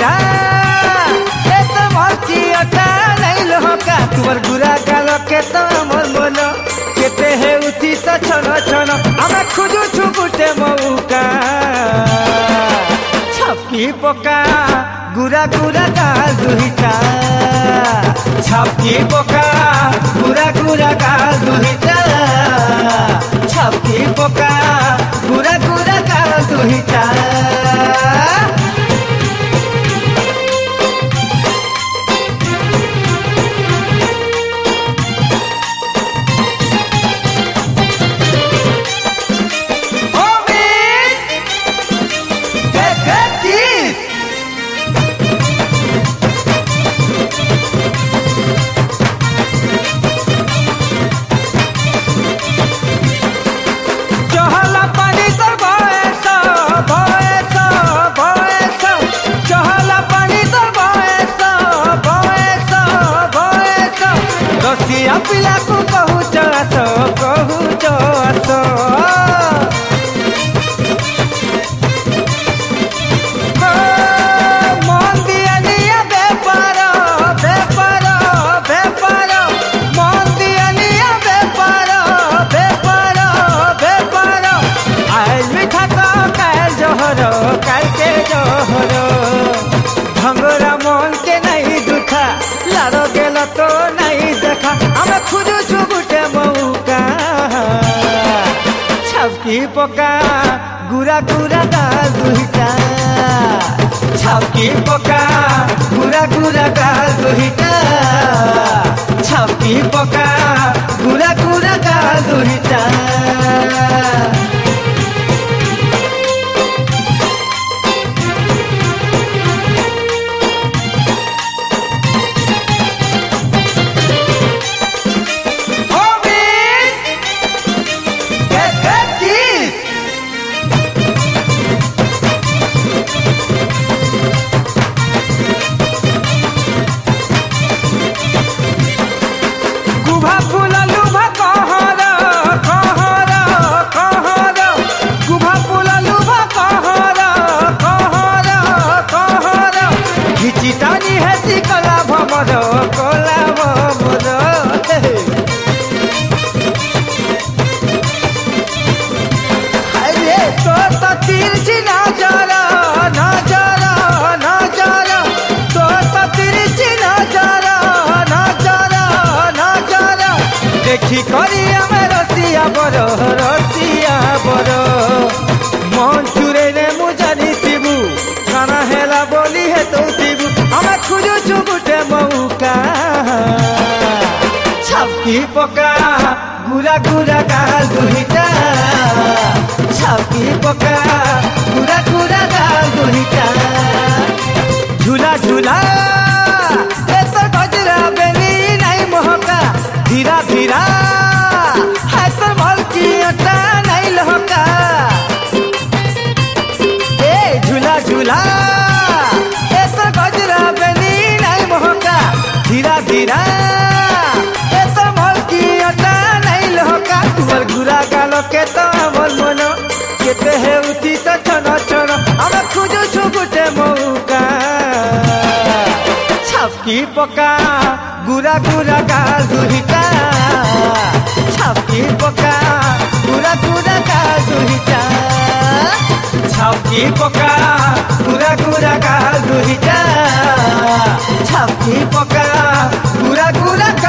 धीरा ए तो मर्ची अटा नहीं लहका तुमर गुरा गाल के तो मोर मन केते हे उठी तो छन छन आमे खुजु छु गुटे मौका छपकी पका गुरा गुरा गाल दुहिता छपकी पका गुरा गुरा गाल दुहिता छपकी पका गुरा गुरा गाल दुहिता रसिया पिला को कहू चसो मन दिया निया बेपार बेपार बेपार मन दिया निया बेपार बेपार बेपार आइल मिठा का काल जोहर काल के जोहर भंगरा मन के नहीं दुखा लारो गेल तो नहीं देखा हमें खुजू छुगुटे मौका छपकी पका गुरा गुरा गाल दुहिता छपकी पका गुरा गुरा गाल दुहिता छपकी पका गुरा गुरा गाल दुहिता चितानी है सिकला भमर कोला भमर अरे तो तिरछी नजर नजर नजर तो तिरछी नजर नजर नजर देखी करी हमें रसिया बर मन चुरे ने मुझानी थिबू खाना हेला बोली है तो थिबू हमें खुजू छुगुटे मौका छपकी पका गुरा गुरा गाल दुहिता छपकी पका गुरा गुरा गाल दुहिता झूला झूला ए तो गजरा बेनी नहीं महका धीरा धीरा है तो मलकी अटा नहीं लहका ए झूला झूला ए तो गजरा बेनी नहीं महका धीरा धीरा ए तो मलकी अटा नहीं लहका तुमर गुरा गाल के तो मोर मन केते हे उठी तो छन छन हमें खुजू छुगुटे मौका छपकी पका गुरा गुरा गाल दुहिता छपकी पका गुरा गुरा गाल दुहिता छपकी पका गुरा गुरा गाल दुहिता छपकी पका गुरा गुरा